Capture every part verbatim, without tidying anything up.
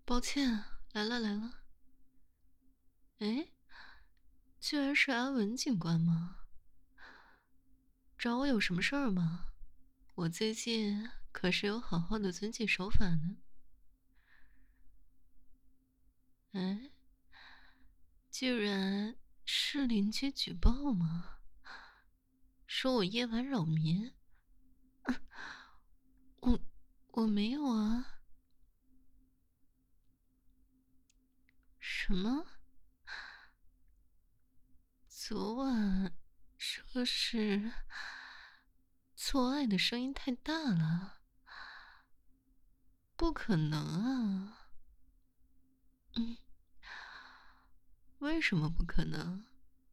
抱歉，来了来了。哎，居然是安文警官吗？找我有什么事儿吗？我最近可是有好好的遵纪守法呢。哎，居然是邻居举报吗？说我夜晚扰民。我我没有啊。什么？昨晚说是做爱的声音太大了？不可能啊。嗯，为什么不可能？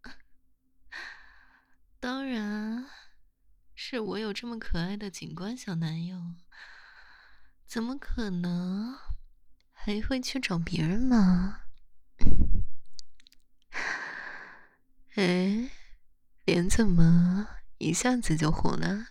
当然是我有这么可爱的警官小男友，怎么可能还会去找别人嘛？哎，脸怎么一下子就红了？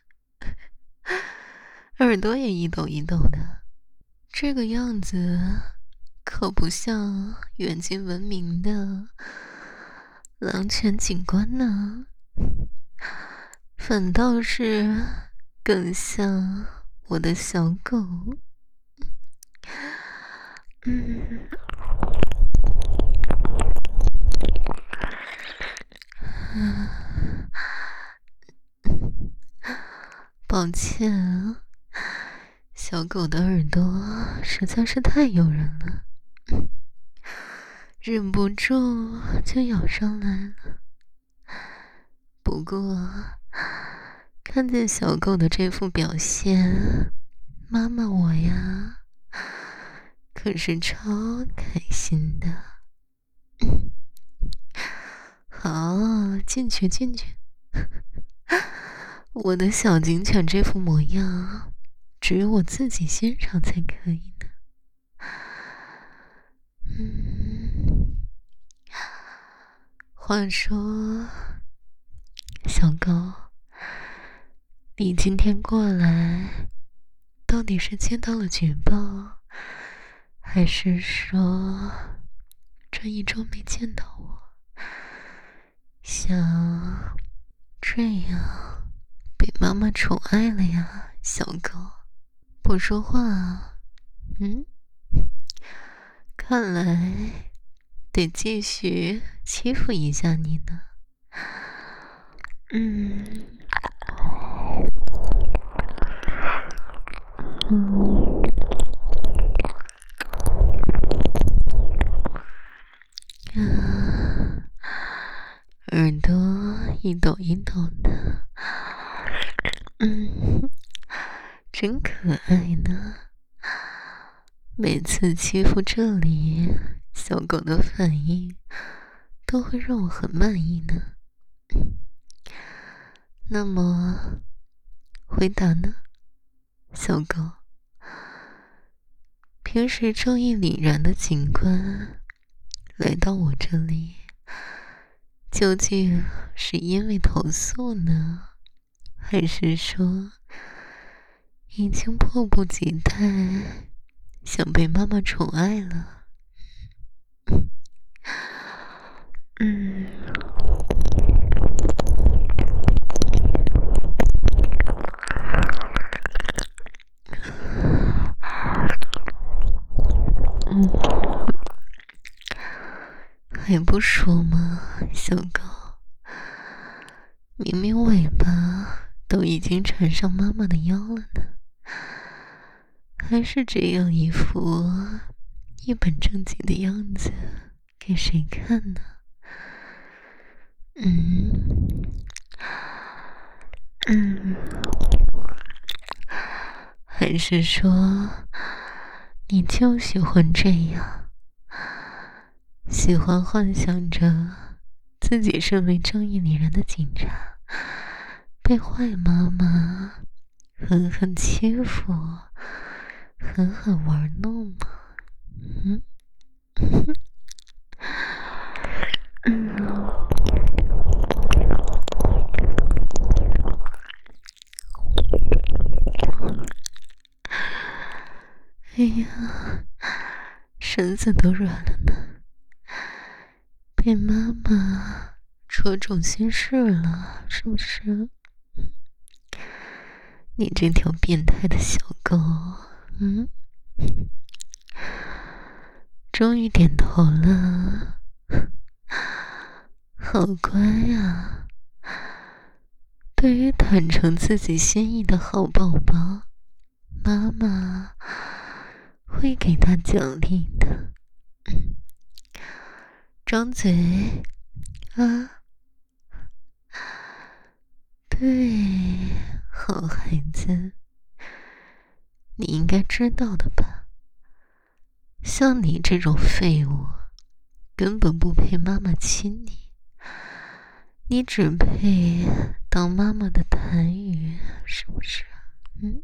耳朵也一抖一抖的，这个样子可不像远近闻名的狼犬警官呢，反倒是更像我的小狗。嗯，抱歉啊，小狗的耳朵实在是太诱人了，忍不住就咬上来了。不过，看见小狗的这副表现，妈妈我呀，可是超开心的。好，进去进去。我的小警犬这副模样，只有我自己欣赏才可以呢。嗯，话说，小狗，你今天过来，到底是接到了举报，还是说这一周没见到我，想这样被妈妈宠爱了呀？小狗不说话，嗯，看来得继续欺负一下你呢。嗯嗯，啊，耳朵一抖一抖的，嗯，真可爱呢。每次欺负这里，小狗的反应都会让我很满意呢。那么，回答呢，小狗？平时正义凛然的警官来到我这里，究竟是因为投诉呢，还是说已经迫不及待想被妈妈宠爱了？嗯，嗯，还不说吗，小狗？明明尾巴都已经缠上妈妈的腰了呢，还是这样一副一本正经的样子给谁看呢？嗯嗯，还是说你就喜欢这样，喜欢幻想着自己身为正义凛然的警察，被坏妈妈狠狠欺负，狠狠玩弄吗？嗯嗯，哎呀， 身子都软了呢，被妈妈戳中心事了，是不是？你这条变态的小狗，嗯，终于点头了，好乖呀！对于坦诚自己心意的好宝宝，妈妈会给他奖励的。张嘴啊！对，好孩子，你应该知道的吧？像你这种废物，根本不配妈妈亲你，你只配当妈妈的痰盂，是不是？嗯？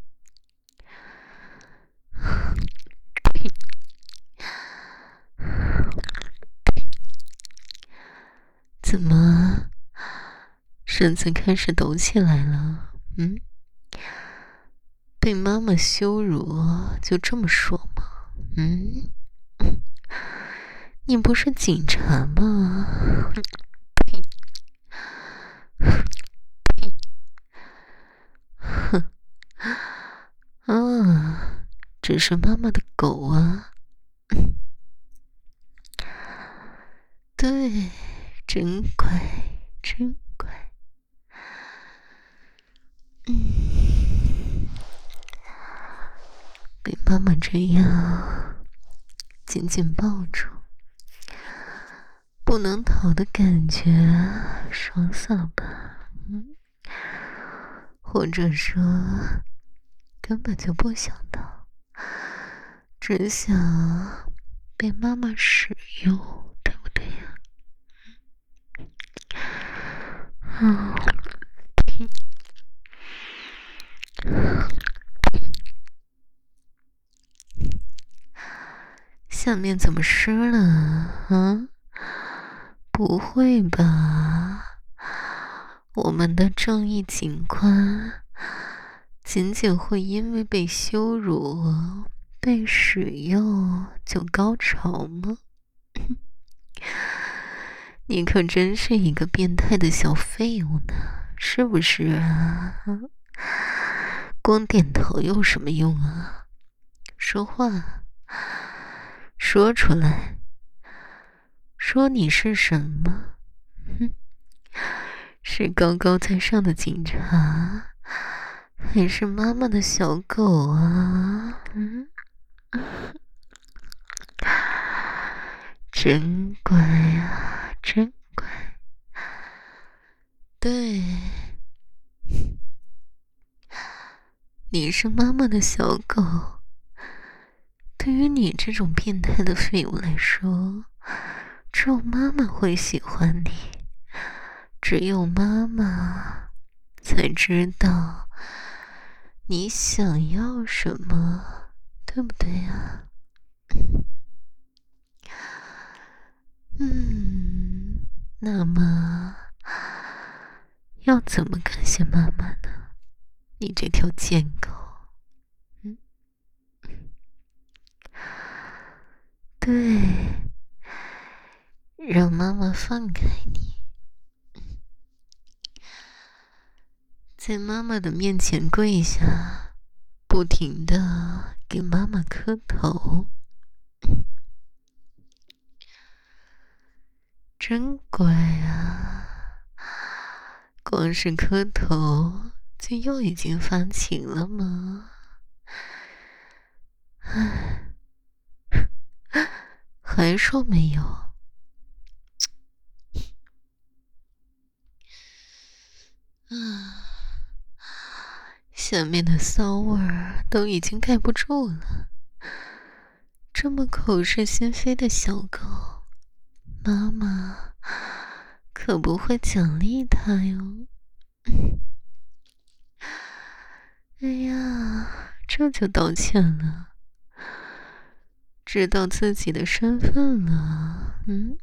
怎么，身子开始抖起来了？嗯？被妈妈羞辱就这么说吗？嗯？你不是警察吗？哼！啊，只是妈妈的狗啊！对，真乖，真乖。嗯，被妈妈这样紧紧抱住，不能逃的感觉，爽爽吧？嗯，或者说，根本就不想逃，只想被妈妈使用，对不对呀？嗯。下面怎么湿了啊？不会吧？我们的正义警官仅仅会因为被羞辱、被使用就高潮吗？你可真是一个变态的小废物呢，是不是啊？光点头有什么用啊？说话，说出来，说你是什么？哼，是高高在上的警察，还是妈妈的小狗啊？嗯，真乖啊，真乖。对，你是妈妈的小狗。对于你这种变态的废物来说，只有妈妈会喜欢你，只有妈妈才知道你想要什么，对不对呀？嗯，那么要怎么感谢妈妈呢？你这条贱狗，嗯，对，让妈妈放开你，在妈妈的面前跪下，不停的给妈妈磕头，真乖啊！光是磕头就又已经发情了吗？唉，还说没有？啊，下面的骚味儿都已经盖不住了。这么口是心非的小狗，妈妈可不会奖励它哟。哎呀，这就道歉了，知道自己的身份了，嗯，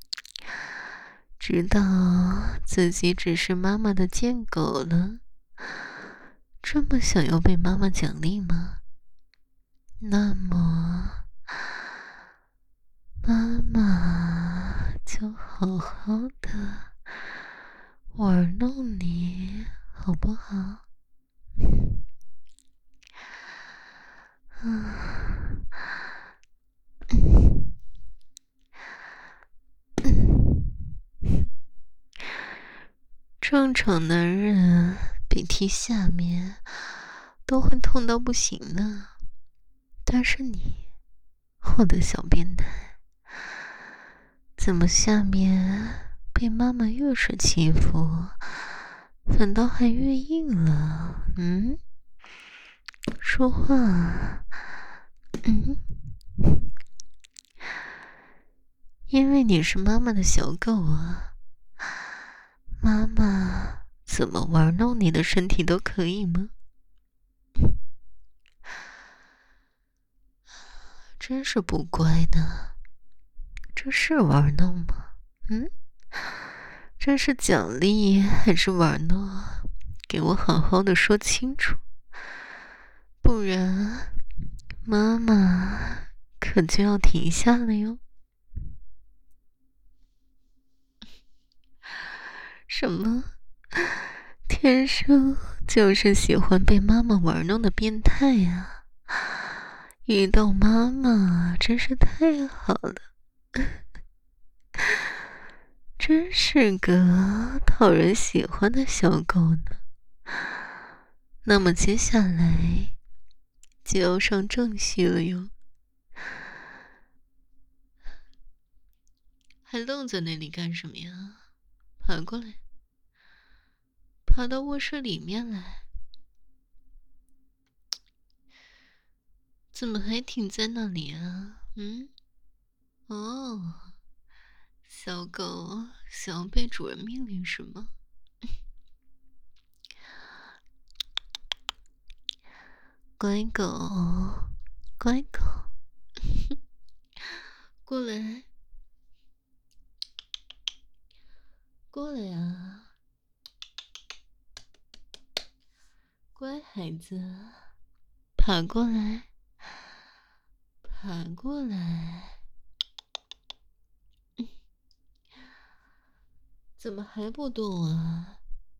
知道自己只是妈妈的贱狗了，这么想要被妈妈奖励吗？那么， 正常男人比踢下面都会痛到不行呢，但是你，我的小变态，怎么下面被妈妈越是欺负，反倒还越硬了？嗯，说话。嗯，因为你是妈妈的小狗啊，妈妈怎么玩弄你的身体都可以吗？真是不乖呢，这是玩弄吗？嗯，这是奖励还是玩弄？给我好好的说清楚，不然妈妈可就要停下了哟。什么？天生就是喜欢被妈妈玩弄的变态呀！遇到妈妈真是太好了，真是个讨人喜欢的小狗呢。那么接下来就要上正戏了哟。还愣在那里干什么呀？爬过来，爬到卧室里面来。怎么还停在那里啊？嗯？哦，小狗想要被主人命令是吗？乖狗，乖狗，过来，过来啊，乖孩子，爬过来，爬过来。怎么还不动啊？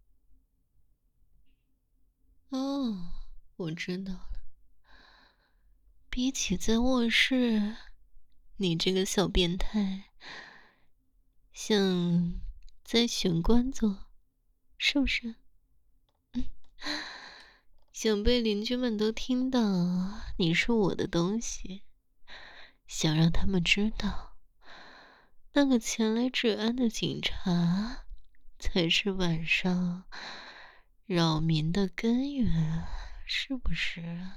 哦，我知道了。比起在卧室，你这个小变态，像在玄关坐，是不是？嗯，想被邻居们都听到你是我的东西，想让他们知道，那个前来治安的警察才是晚上扰民的根源，是不是啊？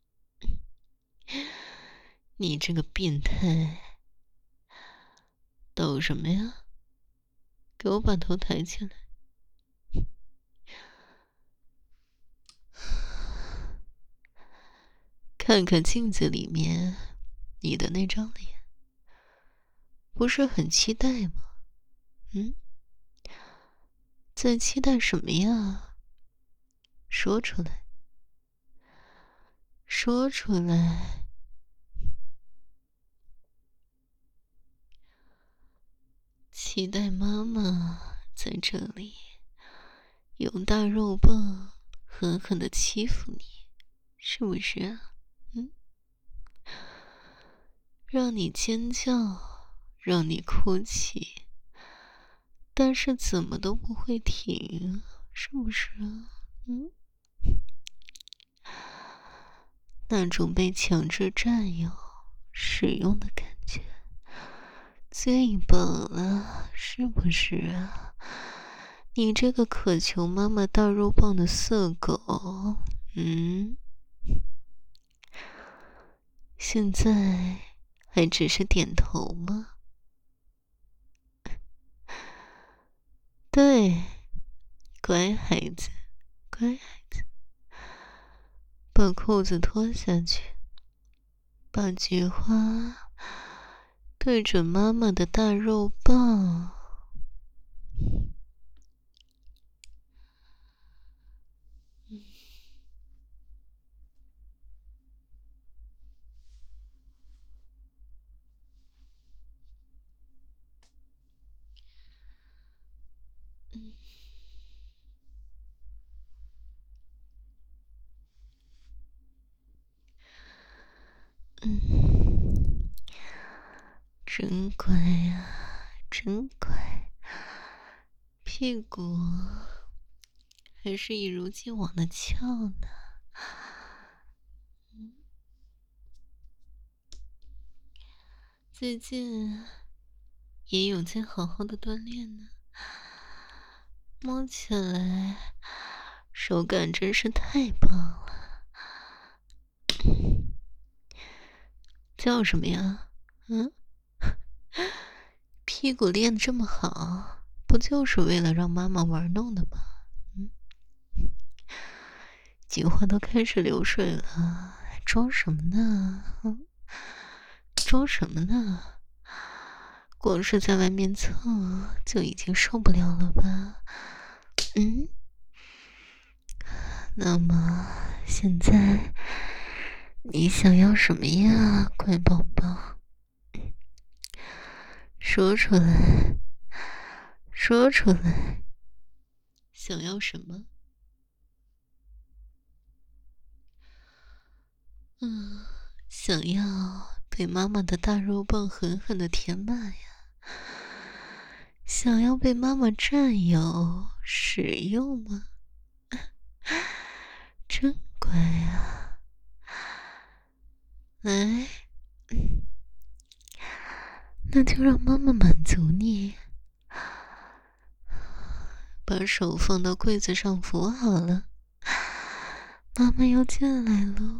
你这个变态，抖什么呀？给我把头抬起来。看看镜子里面你的那张脸，不是很期待吗？嗯，在期待什么呀？说出来，说出来。期待妈妈在这里用大肉棒狠狠的欺负你，是不是啊？嗯，让你尖叫，让你哭泣，但是怎么都不会停，是不是啊？嗯，那种被强制占有、使用的感觉，最棒了，是不是啊？你这个渴求妈妈大肉棒的色狗，嗯？现在还只是点头吗？对，乖孩子，乖孩子，把裤子脱下去，把菊花对准妈妈的大肉棒。嗯， 嗯，真乖呀，真乖，屁股还是一如既往的翘呢。嗯，最近也有在好好的锻炼呢，摸起来手感真是太棒了。叫什么呀？嗯，屁股练得这么好，不就是为了让妈妈玩弄的吗？嗯，菊花都开始流水了，还装什么呢？嗯，装什么呢？光是在外面蹭就已经受不了了吧？嗯，那么现在你想要什么呀，乖宝宝？说出来，说出来，想要什么？嗯，想要被妈妈的大肉棒狠狠的填满呀，想要被妈妈占有使用吗？真乖啊！来，那就让妈妈满足你。把手放到柜子上扶好了，妈妈要进来喽。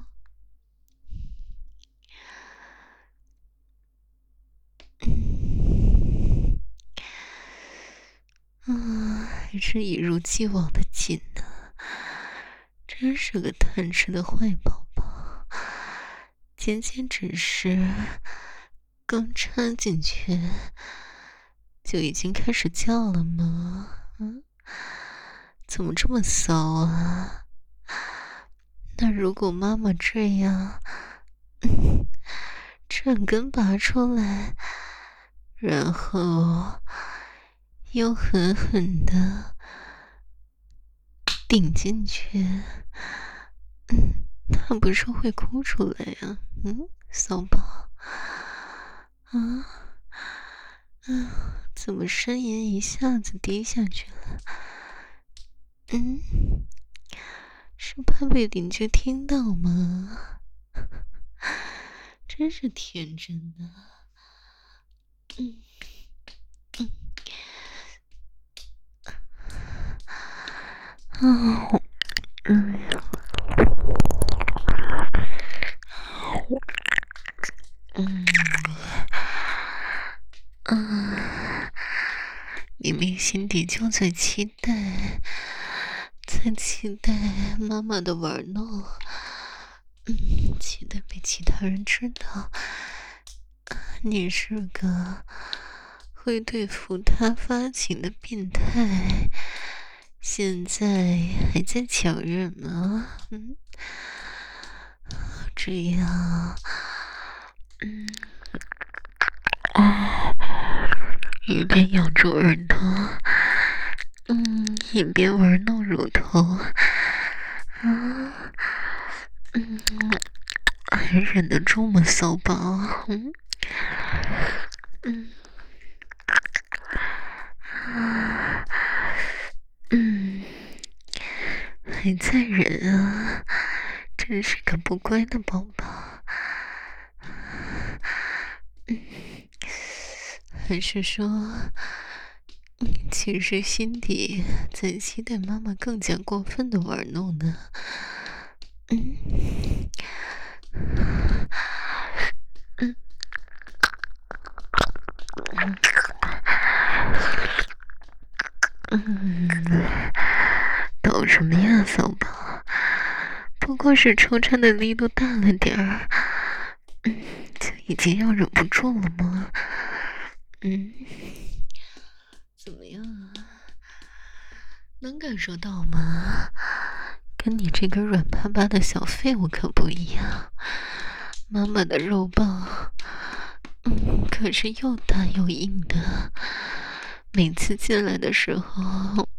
嗯，还是一如既往的紧呢，真是个贪吃的坏宝宝。简简只是刚插进去，就已经开始叫了吗？嗯，怎么这么骚啊？那如果妈妈这样，整根拔出来，然后又狠狠的顶进去，嗯，他不是会哭出来呀？嗯，骚宝，啊，嗯，怎么声音一下子低下去了？嗯，是怕被邻居听到吗？真是天真的。嗯嗯，啊，嗯。嗯，嗯，明明心底就在期待，在期待妈妈的玩弄，嗯，期待被其他人知道，你是个会对付他发情的变态，现在还在强忍吗？嗯，这样，嗯。啊，一边咬住耳朵，嗯，一边玩弄乳头，啊，嗯，还忍得住吗，骚宝？嗯，嗯，啊，嗯，还在忍啊，真是个不乖的宝宝。嗯，还是说，其实心底在期待妈妈更加过分的玩弄呢？嗯，嗯，嗯，搞什么呀，骚宝？不过是抽插的力度大了点儿，嗯，就已经要忍不住了吗？嗯，怎么样啊？能感受到吗？跟你这个软巴巴的小废物可不一样，妈妈的肉棒，嗯，可是又大又硬的，每次进来的时候，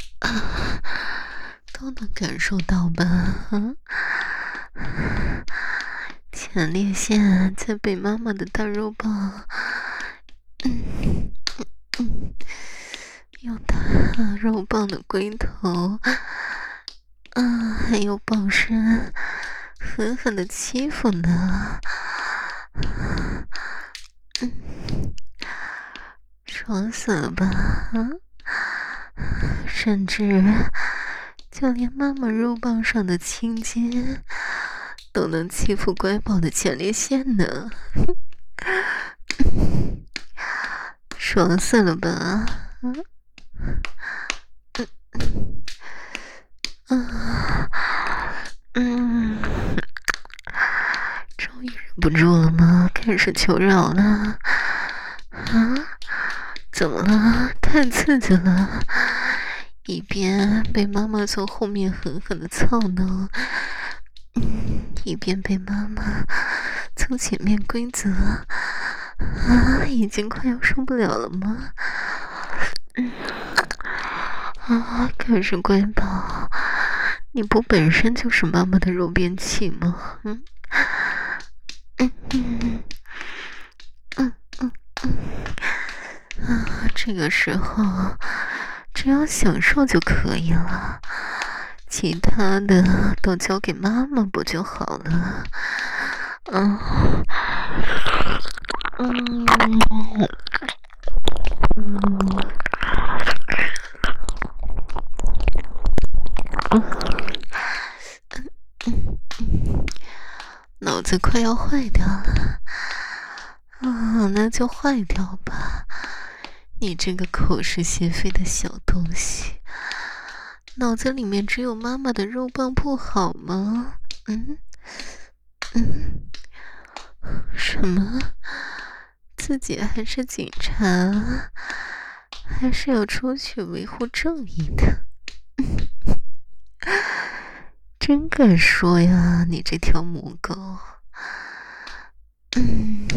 啊，都能感受到吧？嗯， 前列腺在被妈妈的大肉棒，嗯嗯，用大肉棒的龟头，啊，还有棒身，狠狠的欺负呢。嗯，爽死了吧？啊，甚至就连妈妈肉棒上的青筋都能欺负乖宝的前列腺呢。爽死了吧？啊，嗯嗯，终于忍不住了吗？开始求饶了。啊，怎么了？太刺激了！一边被妈妈从后面狠狠的操弄，嗯，一边被妈妈从前面规则，啊，已经快要受不了了吗？嗯，啊，可是乖宝，你不本身就是妈妈的肉便器吗？嗯，嗯嗯嗯嗯嗯，啊，这个时候只要享受就可以了，其他的都交给妈妈不就好了？嗯嗯嗯嗯，脑子快要坏掉了。啊，那就坏掉吧，你这个口是心非的小东西，脑子里面只有妈妈的肉棒不好吗？嗯嗯，什么？自己还是警察，还是要出去维护正义的？真敢说呀，你这条母狗！嗯，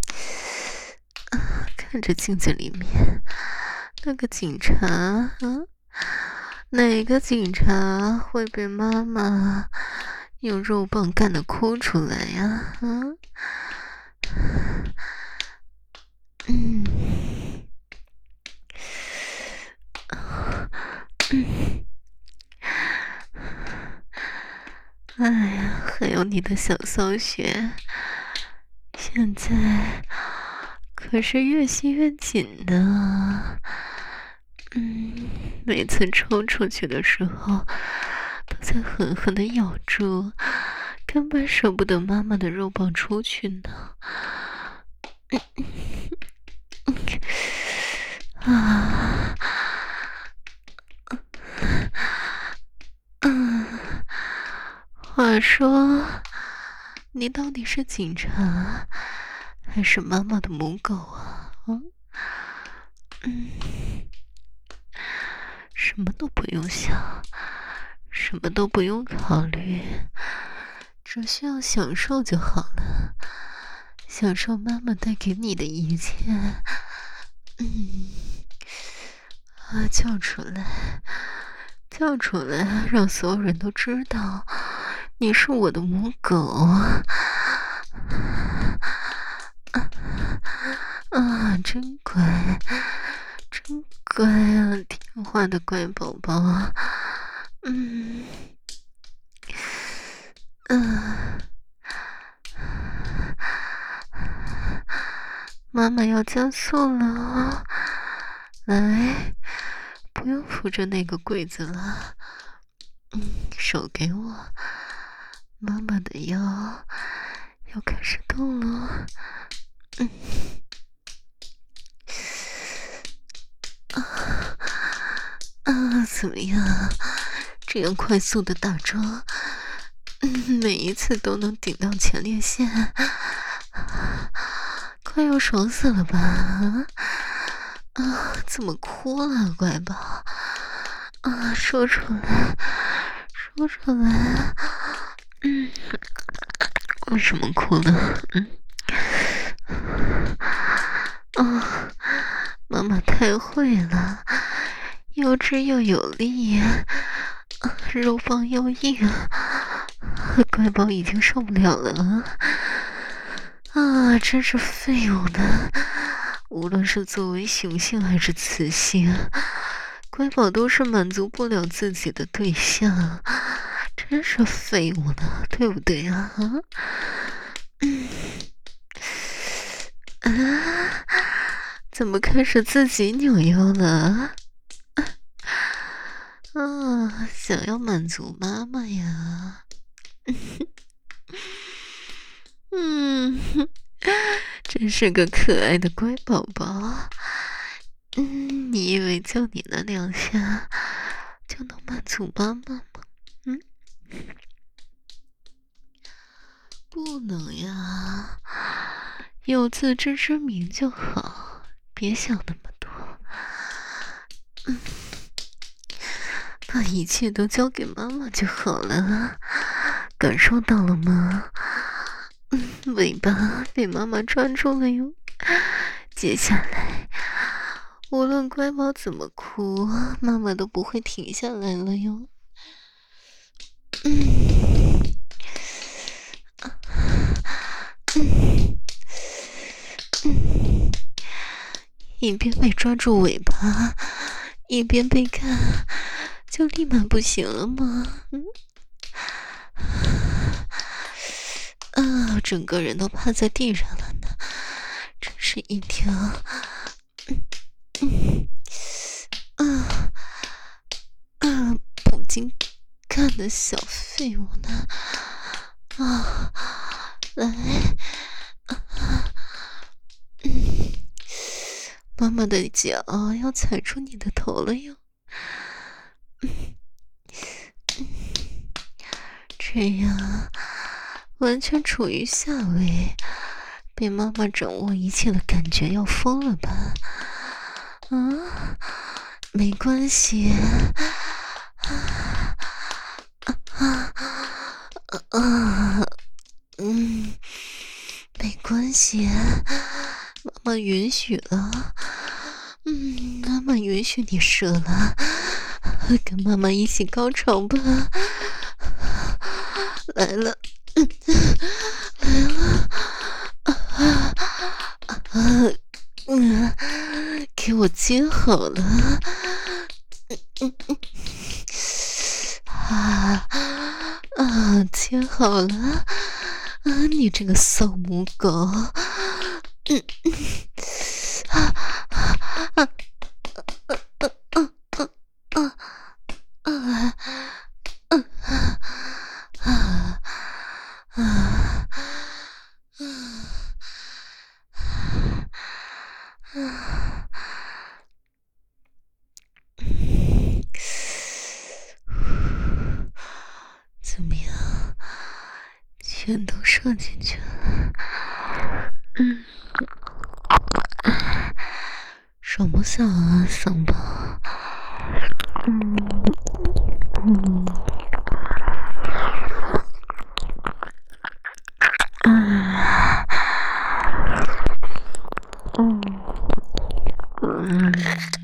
啊，看着镜子里面那个警察，啊，哪个警察会被妈妈用肉棒干得哭出来呀？啊，嗯，嗯，哎呀，还有你的小骚穴，现在可是越吸越紧的。嗯，每次抽出去的时候，都在狠狠的咬住，根本舍不得妈妈的肉棒出去呢。啊，嗯，话说，你到底是警察，还是妈妈的母狗啊？嗯嗯。什么都不用想，什么都不用考虑，只需要享受就好了。享受妈妈带给你的一切。嗯，啊，叫出来，叫出来，让所有人都知道你是我的母狗。啊，啊，真乖，真乖啊，听话的乖宝宝。嗯，嗯，妈妈要加速了哦，来，不用扶着那个柜子了，嗯，手给我，妈妈的腰要开始动了，嗯。啊啊，怎么样？这样快速的打桩，嗯，每一次都能顶到前列腺，快要爽死了吧？啊啊，怎么哭了，乖宝？啊，说出来，说出来。嗯，为什么哭呢？嗯。啊，妈妈太会了，又直又有力，啊，肉棒又硬，乖宝已经受不了了。 啊，真是废物呢！无论是作为雄性还是雌性，乖宝都是满足不了自己的对象，真是废物呢，对不对啊？嗯，啊，怎么开始自己扭腰了？啊，想要满足妈妈呀？嗯，真是个可爱的乖宝宝。嗯，你以为叫你那两下就能满足妈妈吗？嗯，不能呀，有自知之明就好，别想那么多。嗯，把一切都交给妈妈就好了，感受到了吗？嗯，尾巴被妈妈抓住了哟。接下来，无论乖宝怎么哭，妈妈都不会停下来了哟。嗯，嗯，嗯，一边被抓住尾巴，一边被看，就立马不行了吗？嗯。啊，整个人都趴在地上了呢，真是一条，嗯嗯啊啊不经看的小废物呢！啊，来，啊，嗯，妈妈的脚要踩住你的头了哟！嗯嗯，这样。完全处于下位，被妈妈掌握一切的感觉要疯了吧？啊，没关系，啊啊啊，嗯，没关系，妈妈允许了，嗯，妈妈允许你射了，跟妈妈一起高潮吧，来了。来了，啊啊嗯，给我接好了，嗯嗯啊啊，接好了，啊，你这个骚母狗，嗯嗯啊啊啊啊啊啊啊啊！啊啊啊！怎么样？全都射进去了。嗯，爽不爽啊，嗓宝？嗯嗯啊嗯嗯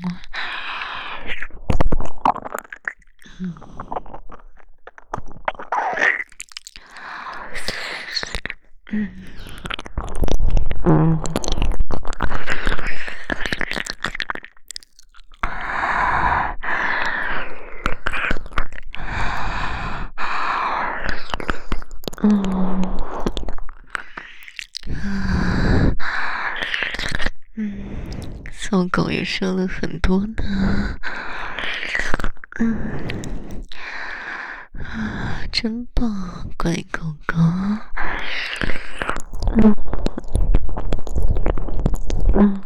嗯嗯。嗯，啊，嗯，骚狗也射了很多呢，嗯，啊，真棒，乖狗狗，嗯嗯。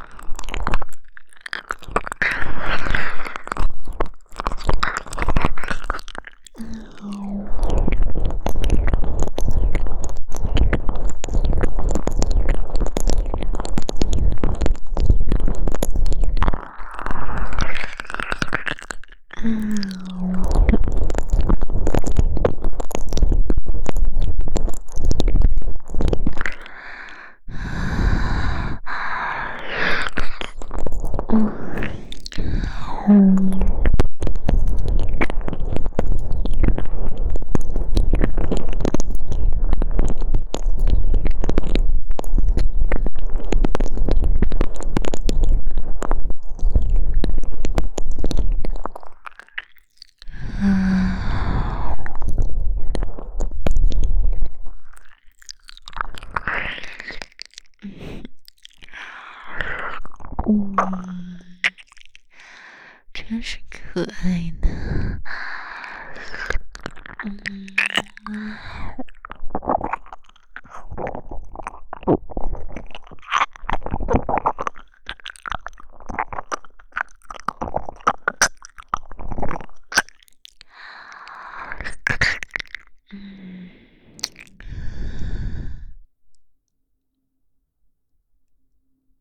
嗯，真是可爱